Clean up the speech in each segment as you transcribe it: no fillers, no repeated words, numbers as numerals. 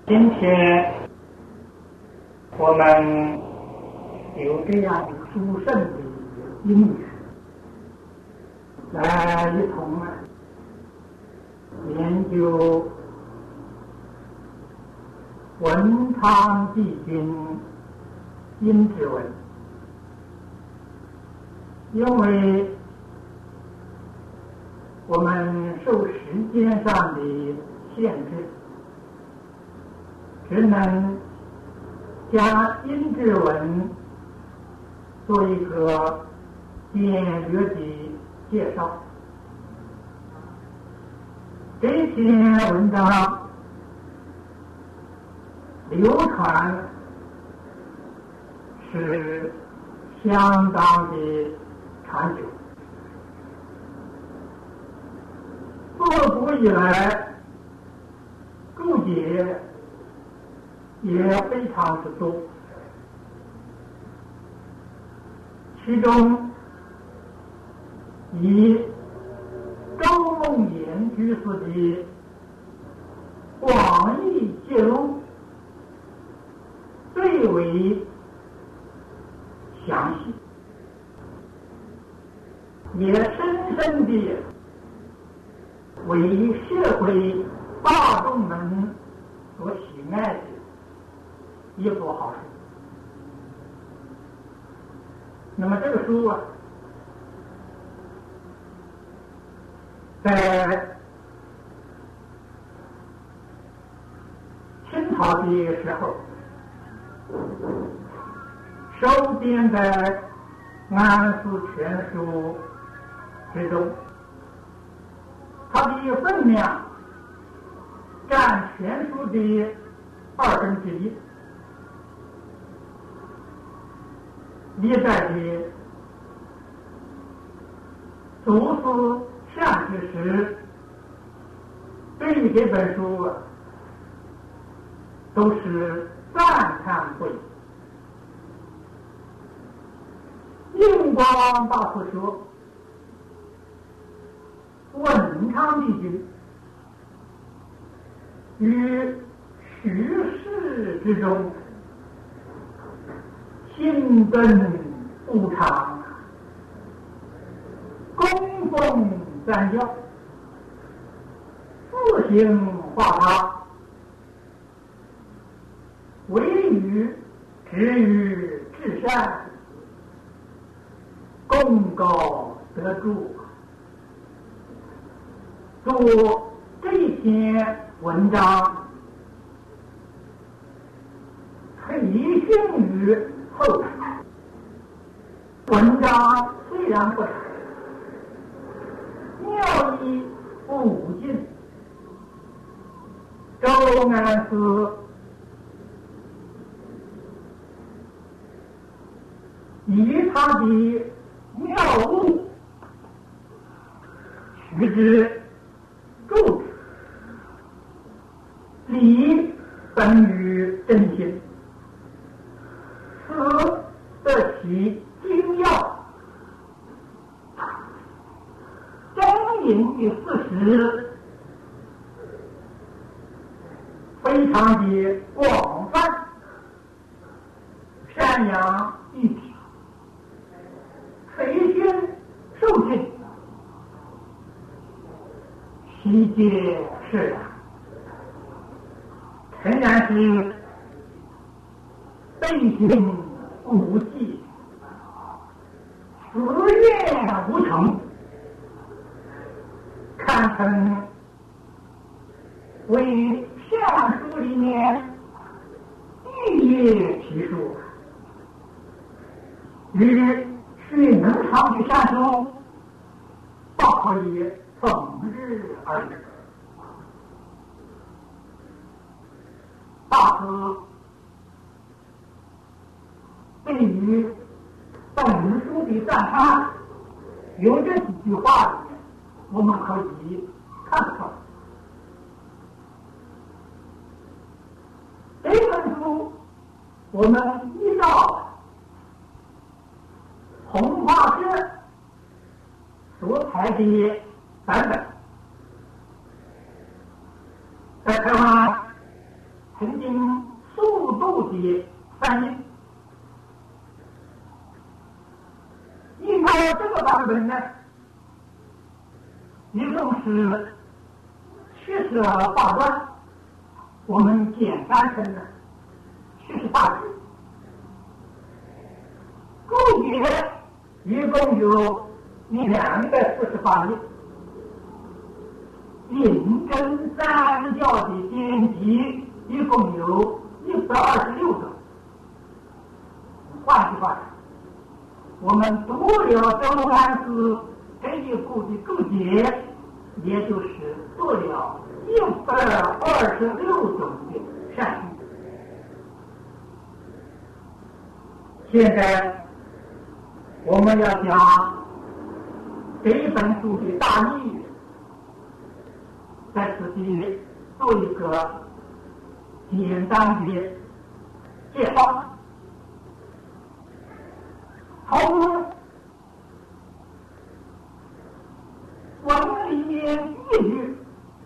今天我们有这样的殊胜的因缘，来一同研究文昌帝君阴骘文。因为我们受时间上的限制，只能将阴骘文做一个简略的介绍。这篇文章流传是相当的长久，自古以来注解也非常之多，其中以周梦岩居士的广义揭露最为详细，也深深地为社会大众们所喜爱的一部好书。那么这个书在清朝的时候收编在《安史全书》之中，它的分量占全书的1/2。历代的祖师善知识对于这本书都是赞叹不已。印光大师说，文昌帝君于许世之中心根无常，供奉三教，自行化他，为于止于至善，功高得著。做这篇文章培训于后来，文章虽然不长，妙义不尽。周安师以他的妙物取之注之，理本于真心，此得其精要，真引的事实非常的广泛，宣扬一体，培训受尽，其皆是然。诚然是背信无忌，死愿无成，堪称为相书里面第一奇书，与许能长的善书不可以逢日而语。大师对于本书的赞叹有这几句话里面，我们可以看出来，这本书我们依照红化社所采的版本，在台湾曾经数度的翻译。应该这个版本呢，一共是78段，我们简单成了78句。故节一共有248页，引真三教的典籍一共有126种。换句话说，我们读了周安寺这一部的注解，也就是做了126种的善行。现在我们要讲这本书的大意，在此地做一个简单的介绍。从文里面一句，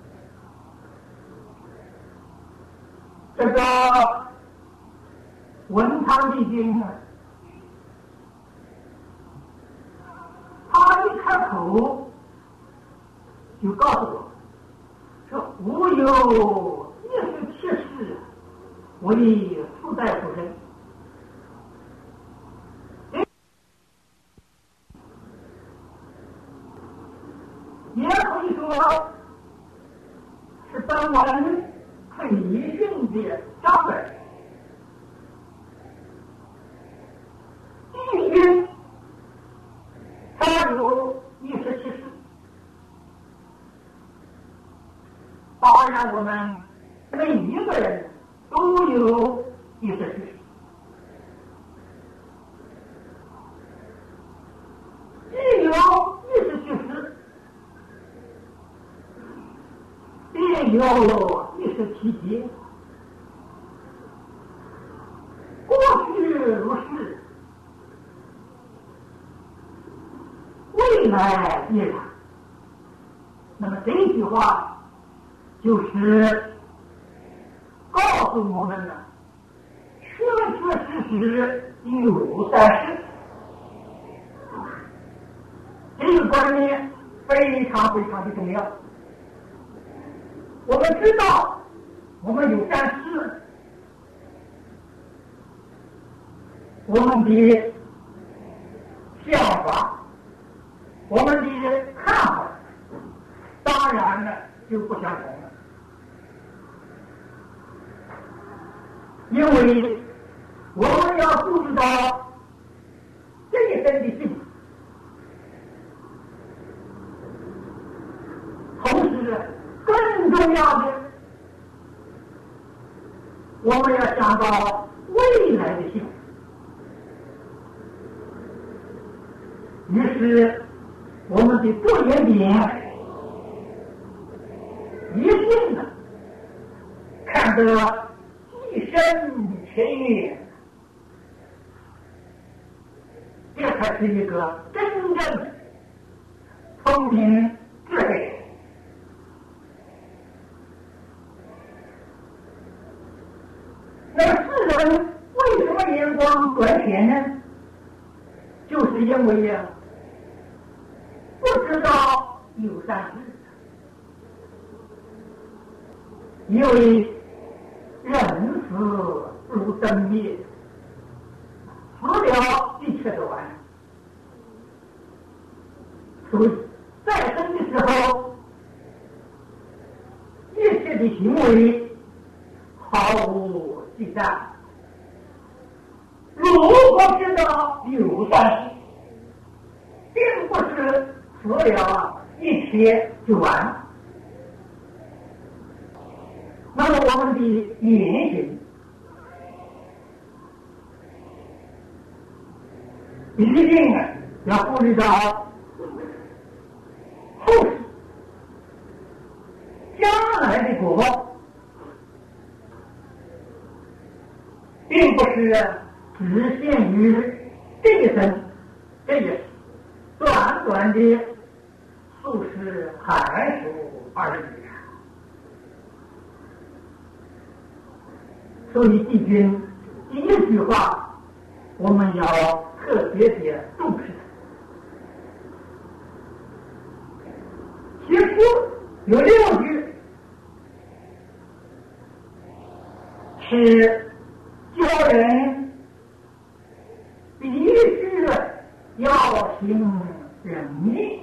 这个文昌帝君呢，他一开口就告诉我说：“吾有17世为4代夫人。”也可以说是本文培训的章本。帝君他有17世，当然我们每一个人都有17世。既有17世，便有17劫。过去如是，未来亦然。那么这句话就是告诉我们了，确确实实有3世。这个观念非常非常的重要。我们知道我们有3世，我们的想法，我们的看法当然呢就不相同了。因为我们要注意到这一生的幸福，同时更重要的，我们要想到未来的幸福。于是我们的着眼点一定的看得既深且远，这才是一个真正聪明智慧。那么世人为什么眼光短浅呢？就是因为不知道有3世，因为人死如灯灭，死了一切都完。所以在生的时候，一切的行为毫无忌惮。如果知道有3世，并不是死了一切就完了。那么我们的言行一定要顾虑到后世将来的果报，并不是只限于这一生这一世短短的数十寒暑而已。 所以帝君第一句话我们要特别的重视。其实有6句是教人必须要行仁义，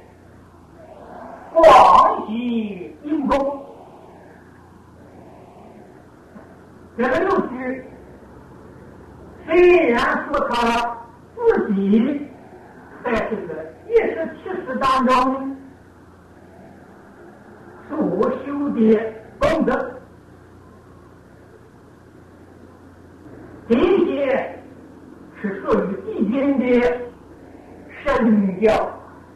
广积阴功。这个6句虽然说他自己在这个27世当中所修的功德，这些是属于帝君的身教，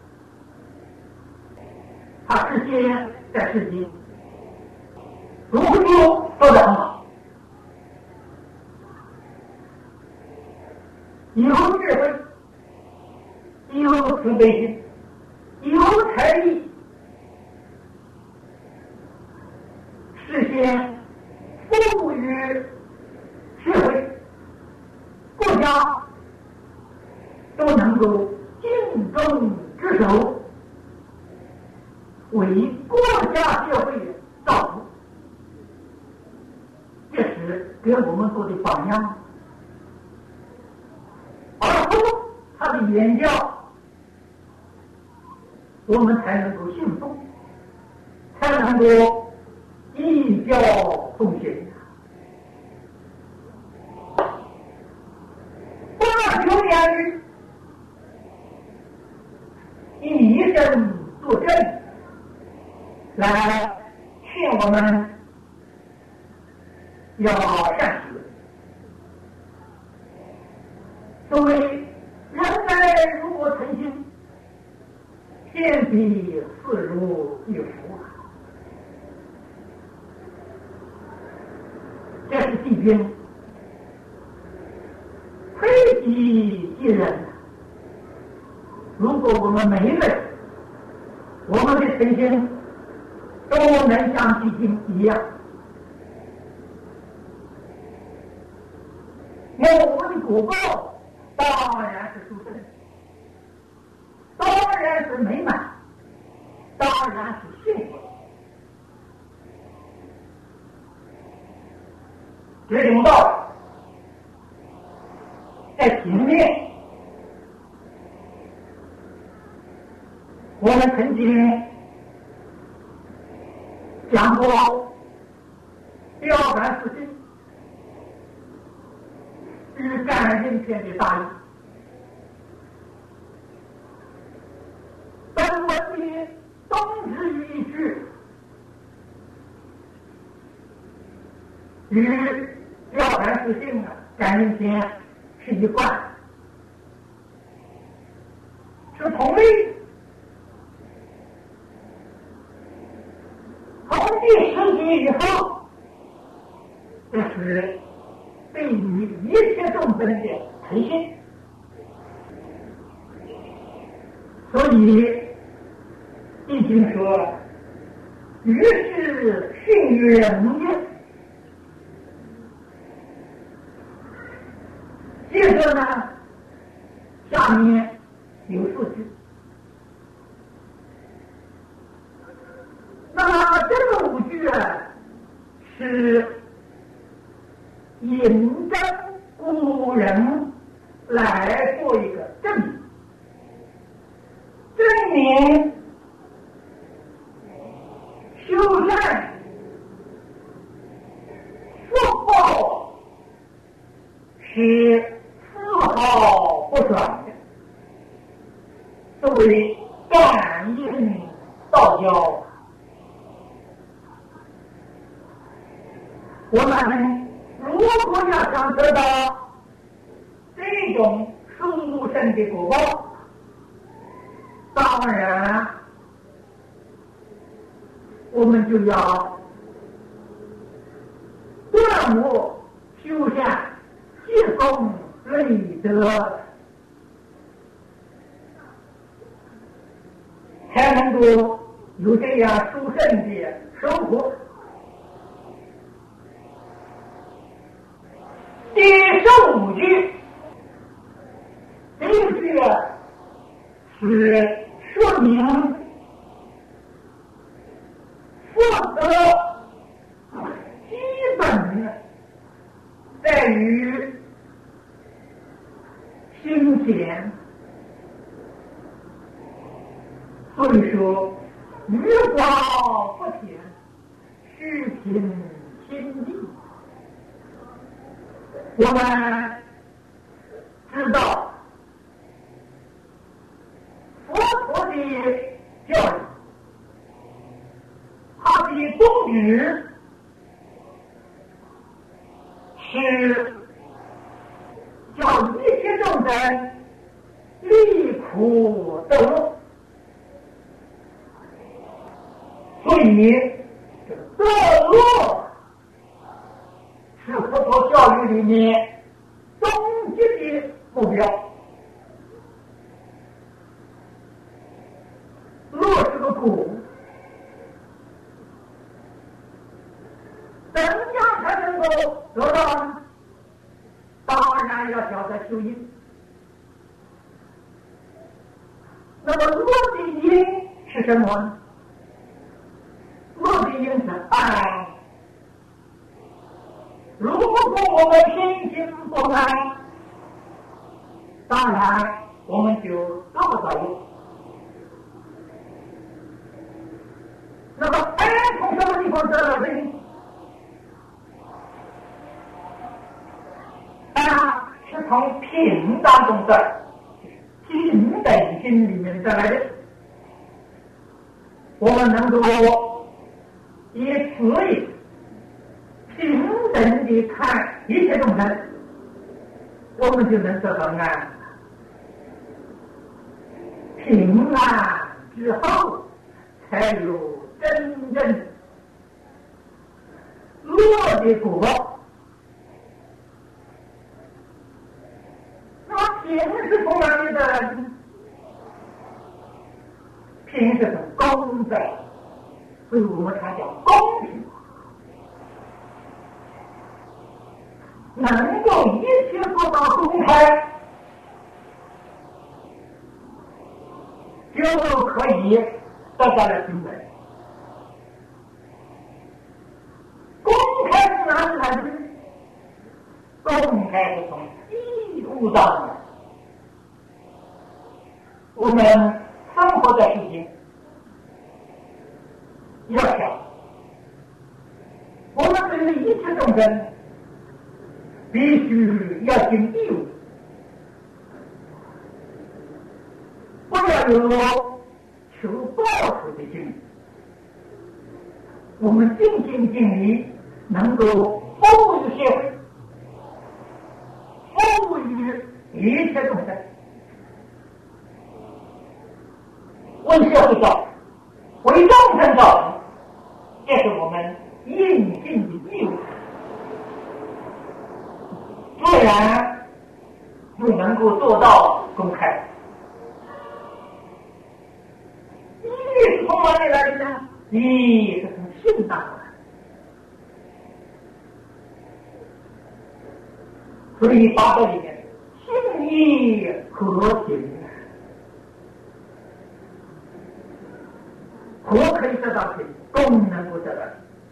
他之前在世间读书做得很好，有智慧，有慈悲心，有才艺，实现富裕社会国家都能够尽忠职守，为国家社会造福，这是给我们做的榜样。而后他的言教，我们才能够信奉，才能够依教奉行。89年以身作证来劝我们要善学。所谓人来如我诚心，天地似如一幅啊！这是帝君推己及人。如果我们每一个人，我们的诚心都能像帝君一样，那我们的果报当然是殊胜，当然是美满，当然是幸福。这种道理在前面我们曾经讲过标杆事情与感人篇的大意。本文的宗旨与意志与标杆事情感人篇是一贯，是同类。从第10集以后，这是对于一切众生的诚心。所以帝君说，于是训于人也。接着呢，下面有4句。那么这个5句是引证古人来做一个证明，证明修善福报是丝毫不短的。作为感应道教，我们如果要想得到这种殊胜的果报，当然我们就要断我修善积功累德，才能够有这样殊胜的生活。 15句，这一句是说明佛德基本在于心间，所以说欲望不甜，须凭心地。我们知道佛陀的教育，他的宗旨是叫一切众生离苦得乐，所以这个得乐是佛陀教育里面终极的目标。乐是个果，怎样才能够得到呢？当然要晓得修因。那么乐的因是什么呢？乐的因是爱。如果我们心心不安，当然我们就得不到乐。那么爱从什么地方得来的呢？是从品当中得，品等心里面得来的。我们能够以此意平等地看一切众生，我们就能得到安。平安之后，才有真正乐的果。那么平是从哪里的呢？平是从公在，所以我们才叫公平。能够一切做到公开，就可以得到了平等。公开是哪里来的？公开是从义务上的。我们生活在世间，要想我们对于一切众生必须要尽义务，不要有求报酬的心理。我们尽心尽力，能够服务于社会，服务于一切众生，为社会造福，为众生造福，这是我们应尽的义务。自然就能够做到公开。义是从哪里来的呢？义是从信当来。所以法则里面，信义和行，和可以得到行，功能够得到。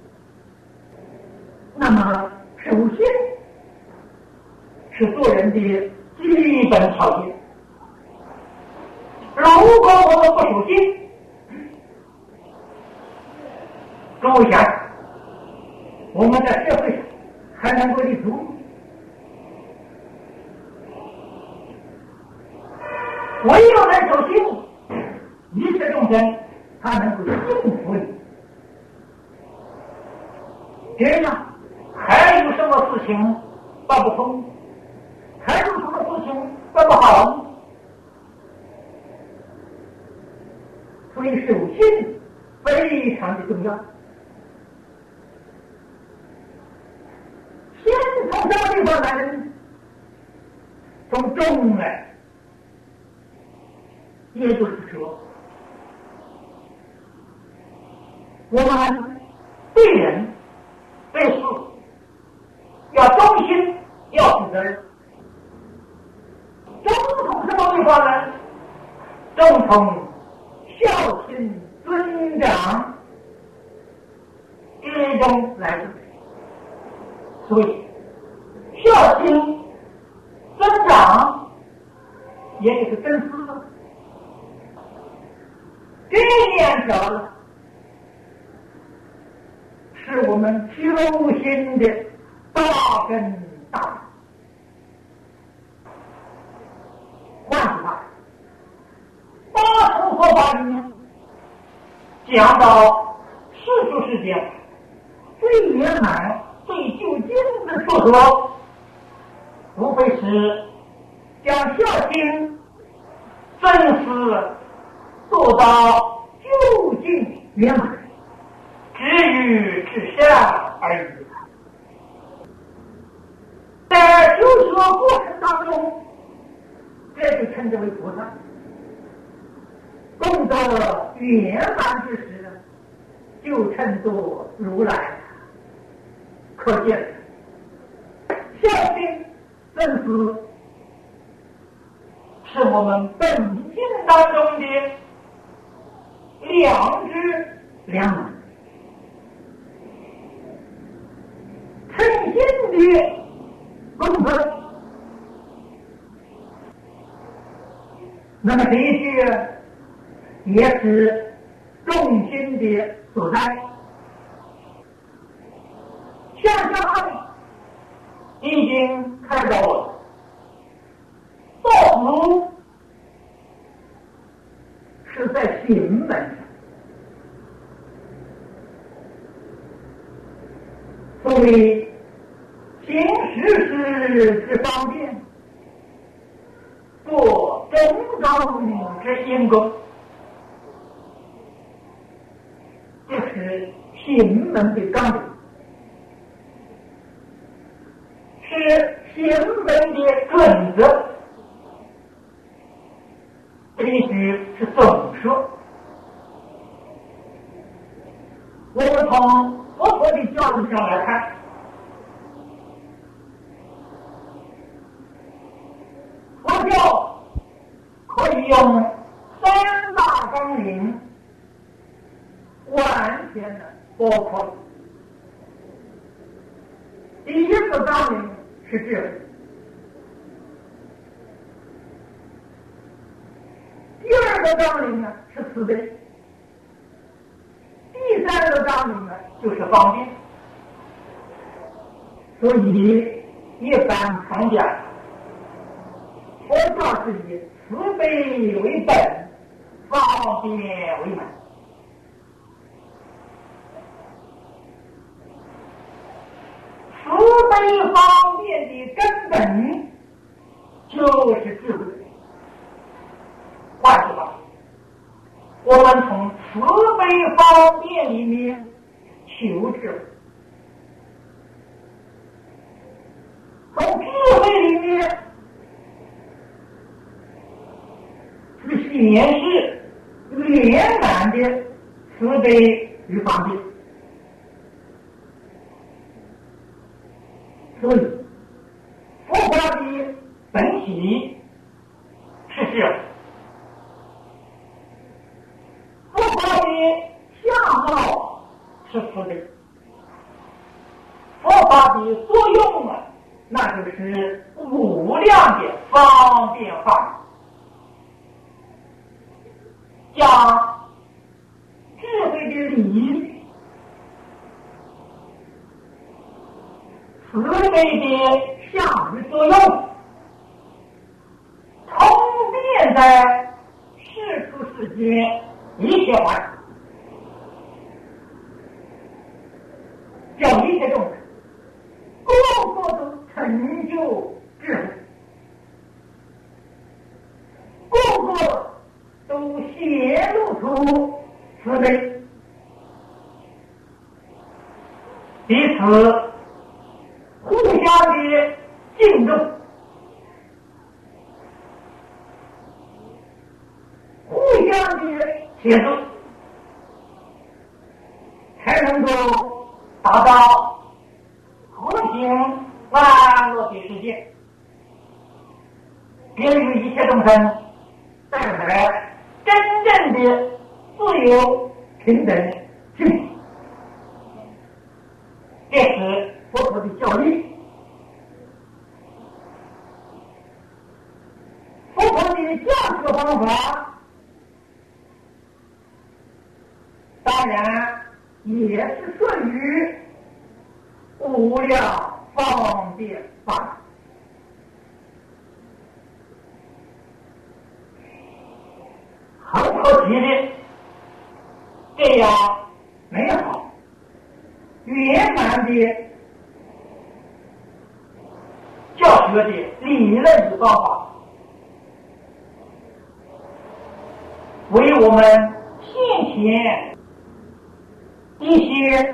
那么首先是做人的基本条件。如果我们不守信，各位想，我们在社会上还能够立足？唯有人守信，一切众生他能够幸福你。这样还有什么事情办不通？还有什么事情办不好？所以守信非常的重要。先从什么地方来呢？从忠来。也就是说，我们对人对事要忠心， 要负责任。总统什么地方呢？总统孝亲尊长，一中来自，所以孝亲尊长也就是真思了。这两条呢，是我们修行的大根大本。换句话，大乘佛法里面讲到世俗世界最圆满、最究竟的处所，无非是将孝心真思做到究竟圆满，至于至善而已。在修学过程当中，这就称之为菩萨。功德圆满之时，就称作如来。可见孝心真思是我们本性当中的良知良能，诚心的功德。那么这一句也是重心的所在。向下已经看到了，道路是在行门上，所谓行实施之方便，做种种之因功，这是行门的纲领，是行门的准则。这一句是总说。我们从佛陀的教育上来看，佛教可以用三大纲领完全的包括。第一个纲领是智慧，第二个纲领呢是慈悲，第三个纲领呢就是方便。所以一般常讲，佛教是以慈悲为本，方便为门。慈悲方便的根本就是智慧。换句话，我们从慈悲方便里面求智慧，从智慧里面去显示圆满的慈悲与方便。所以佛法的本体是智慧，佛法的相貌是慈悲，佛法的作用啊，那就是无量的方便法，将智慧的理、慈悲的相与作用通遍在世出世间一切法上，叫一切众生个个都成就智慧，个个都显露出慈悲，彼此互相的敬重，互相的协助，才能够达到和谐安乐落的世界，给予一切众生带来真正的自由平等幸福。这是佛陀的教育。佛陀的教学方法当然也是顺于无量方便法，很可惜的，这样美好圆满的教学的理论的方法，为我们先前一些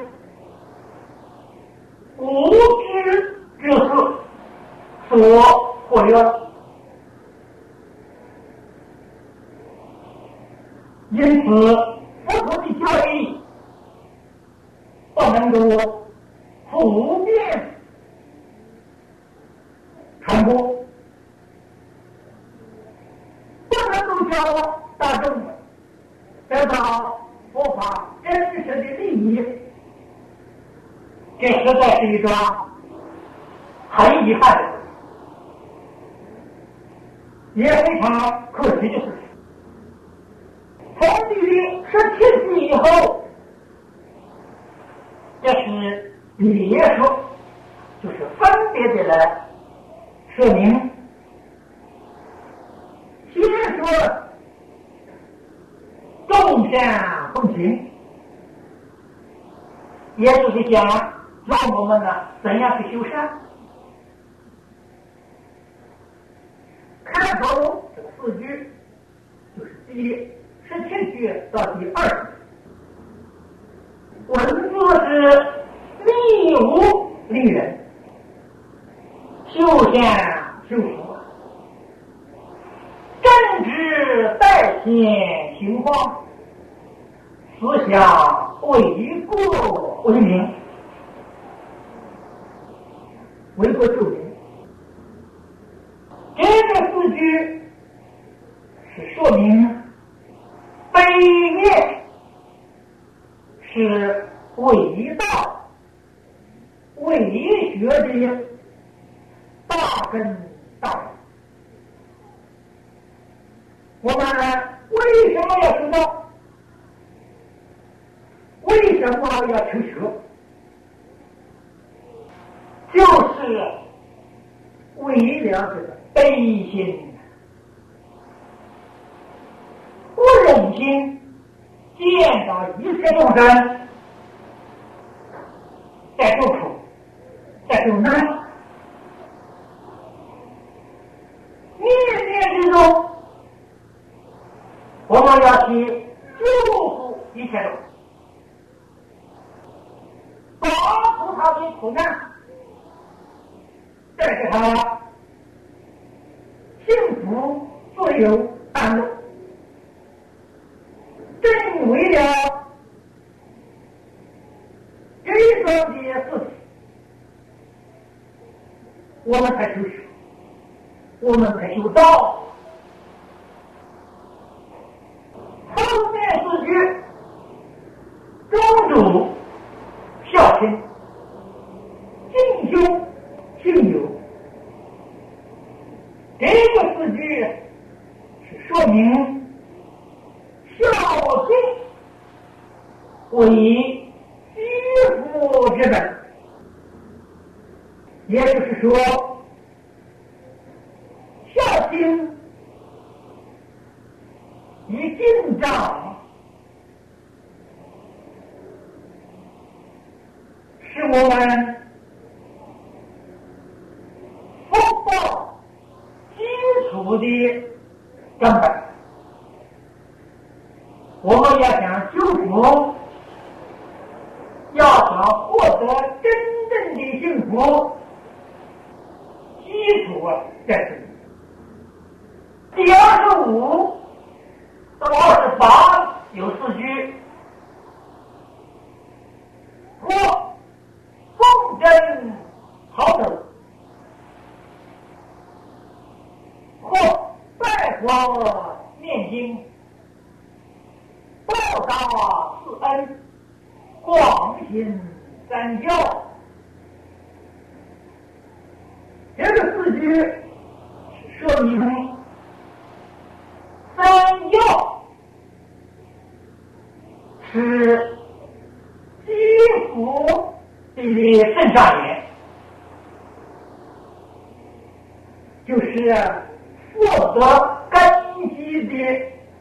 无知之士所忽略了。因此佛陀的教义不能够普遍传播，不能够教大众得到佛法真实的利益，这实在是一桩很遗憾的事，也非常可惜的事情。从第17世以后，这是别说，就是分别的来说明。先说众善奉行，也就是讲让我们呢怎样去修善。开头这个4句就是第17句到第20句，文字是利无利人，修善修福，正直代现行方，思想为国为民，为国救民。这个4句是说明悲业是伟大为学的大根大源。我们为什么要知道？为什么要求学？就是为了这个悲心，不忍心见到一切众生在受苦，在受难，念念之中，我们要去救护一切众生，拔除他的苦难，带给他幸福、自由、安乐。正为了这种的事情，我们才求学，我们才修道。后面4句宗主孝亲，敬兄信友，这个4句是说明孝敬为居福之本，也就是说，孝心以敬长，是我们福报基础的根本。我们要想修福，要想获得真正的幸福，基础在这里。第25到28有4句，或奉真好斗， 佛念经，报答慈恩，广行三教。这个四句说明三教是基辅的圣上言，就是获得根基的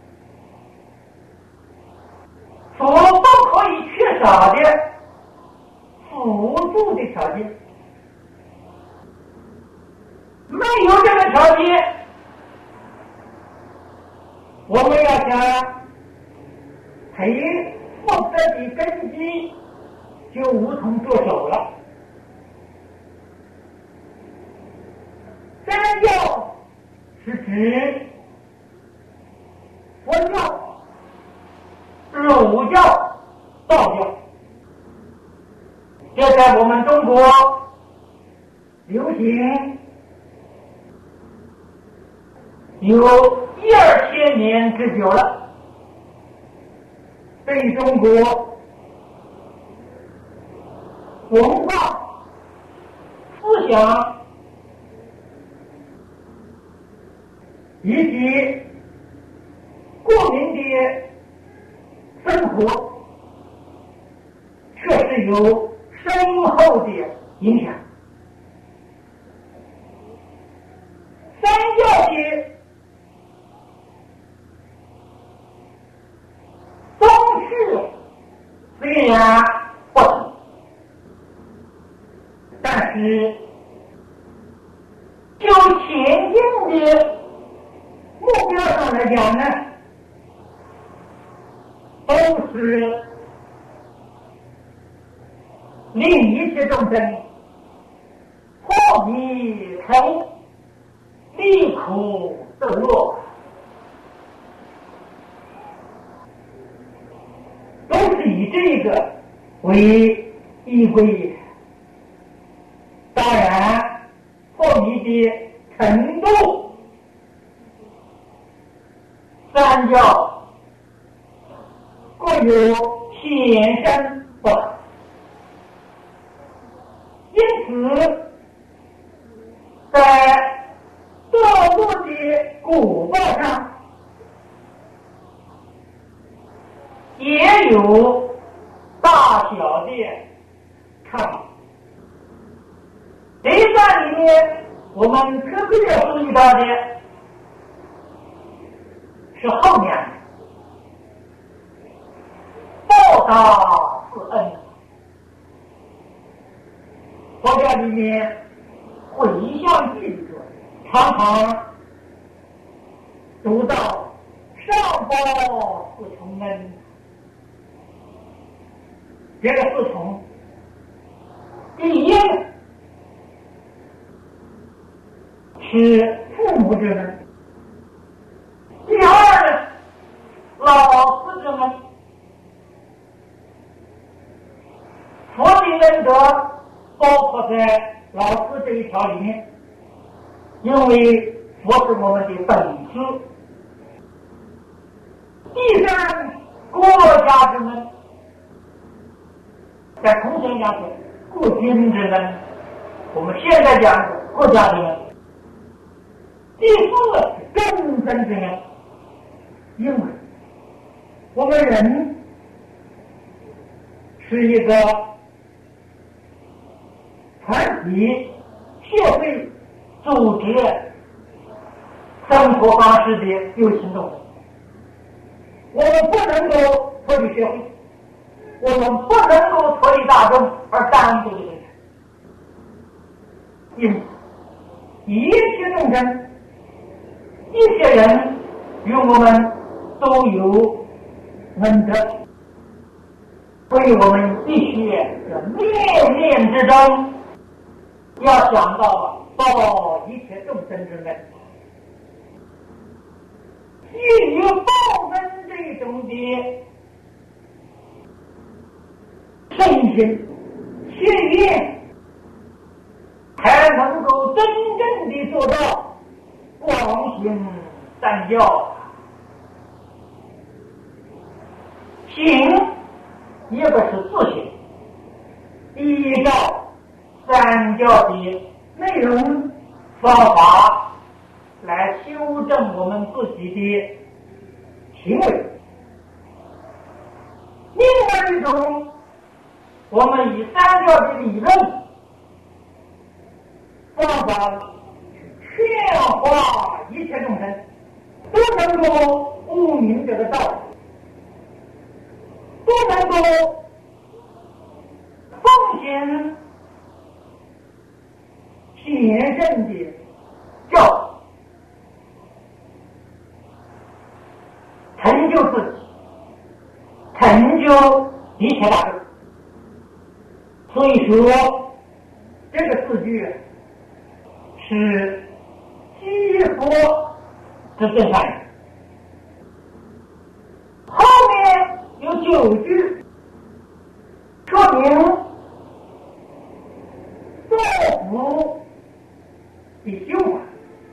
所不可以缺少的辅助的条件。没有这个条件，我们要想培福德的根基，就无从着手了。三教是指佛教、儒教、道教，这在我们中国流行有1-2千年之久了，对中国文化、思想以及国民的生活确实有深厚的影响。三教的宗旨虽然不同，但是就前进的目标上来讲呢，都是令一切众生获益成离苦得乐，都是以这个为依归。当然获益的程度，三教各有显深不同，因此在各路的果报上也有大小的差别。这一段里面，我们特别要注意到的是后面报答慈恩。佛教里面回向记者常常读到上报四重恩，这个四重，第一是父母之恩，第二呢，老师之恩。佛的恩德包括在老师这一条里面，因为佛是我们的本师。第三，国家之恩，在孔前讲是国君之恩，我们现在讲是国家之恩。第四，众生之恩，因为我们人是一个团体、社会组织生活方式的有情动物，我们不能够脱离社会，我们不能够脱离大众而单独的人。因此，一切众生、一切人与我们都有恩德，所以我们必须在念念之中要想到报一切众生之恩。基于报恩这种的深心切愿，才能够真正的做到广行三教，行也不是自行，依照三教的内容方法来修正我们自己的行为。另外一种，我们以三教的理论方法劝化一切众生，都能够悟明这个道理，都能够奉行贤圣的教育，成就自己，成就一切大众。所以说，这个字句是积佛之正善人。后面有9句说明作福的修法。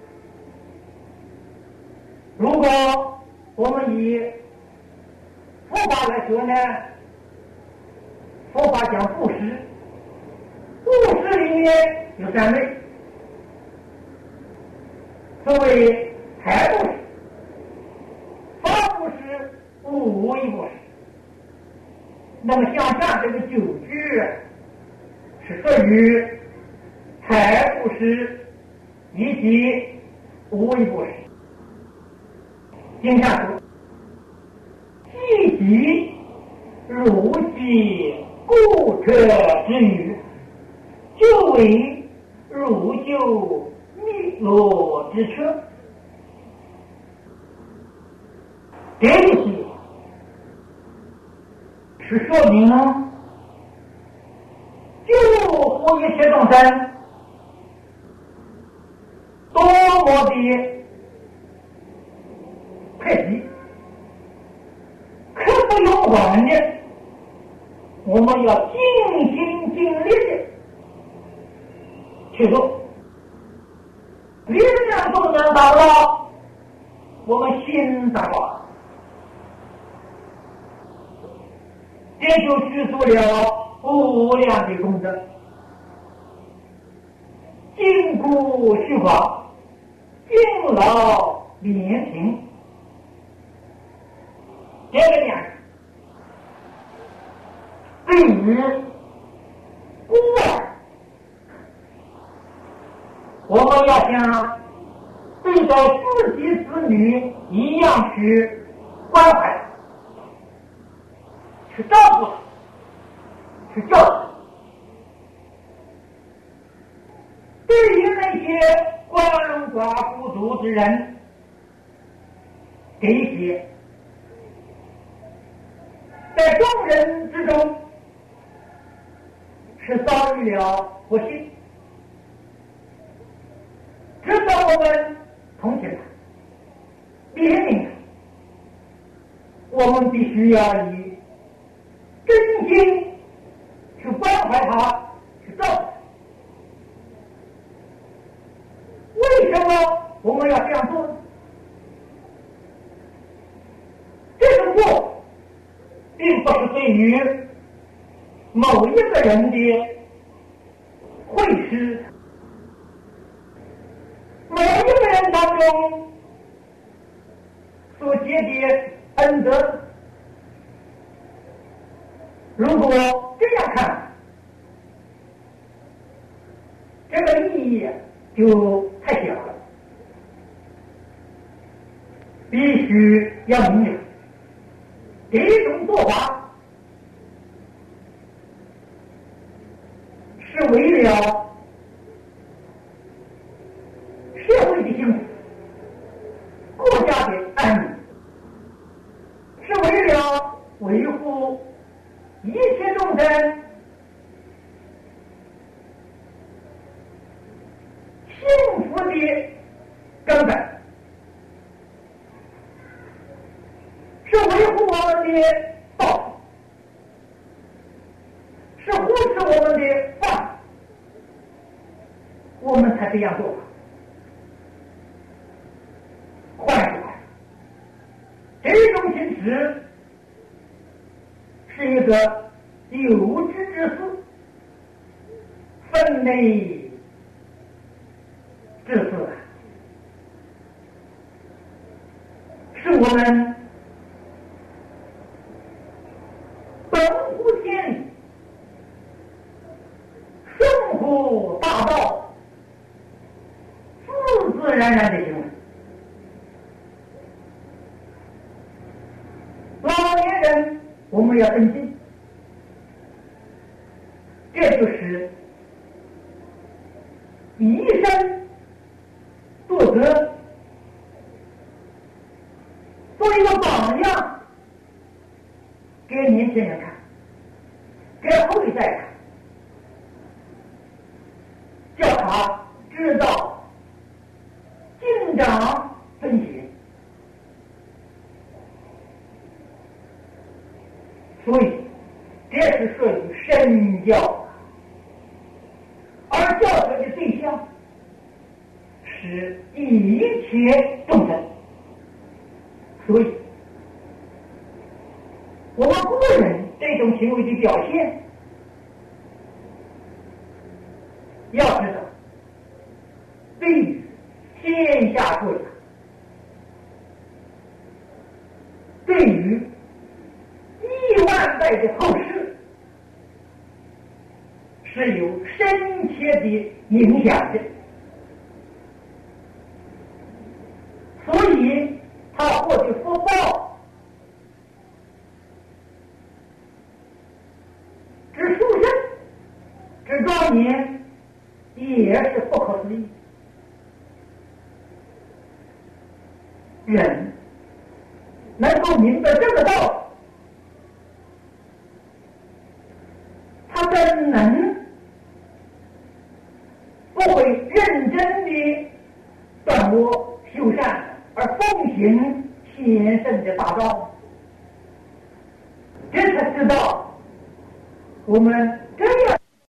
如果我们以佛法来说呢，佛法讲布施，布施里面有3类，所谓财布施、法布施、无为布施。那么向下这个9句是属于财布施以及无为布施。经上说，积极如饥故者之语，就为如救弥罗之车。这些是说明救护一切众生多么的配给，刻不容缓的，我们要尽心尽力的去做，力量不能达到，我们心达到，这就具足了无量的功德。筋骨虚华，敬老连情，这个样对于孤儿，我们要像对待自己子女一样去关怀，去照顾他，去教育。对于那些鳏寡孤独之人，这些在众人之中是遭遇了不幸，值得我们同情他，怜悯他。我们必须要以真心去关怀他，去照顾他。为什么我们要这样做呢？这个做并不是对于某一个人的会师，某一个人当中所结的恩德。如果这样看，这个意义就太小了。必须要明了，这种做法是为了社会的幸福、国家的安宁，是为了维护一切众生幸福的根本，是维护我们的道德，是护持我们的法，我们才这样做。换句话这个有志之士，分内之士，是我们本乎天理，顺乎大道，自自然然的行为。老年人我们要认清，这就是以身作则，做一个榜样给年轻人看，给后一代看，叫他知道敬长分学。所以这是属于身教，而教学的对象是一切众生。所以我们个人这种行为的表现，要知道对于天下国家，对于亿万代的后世是有深切的影响的。所以他获得福报之殊胜之庄严，也是不可思议。人能够明白这个道理，他怎能不会认真的断我修善而奉行天圣的大道？这才知道我们真要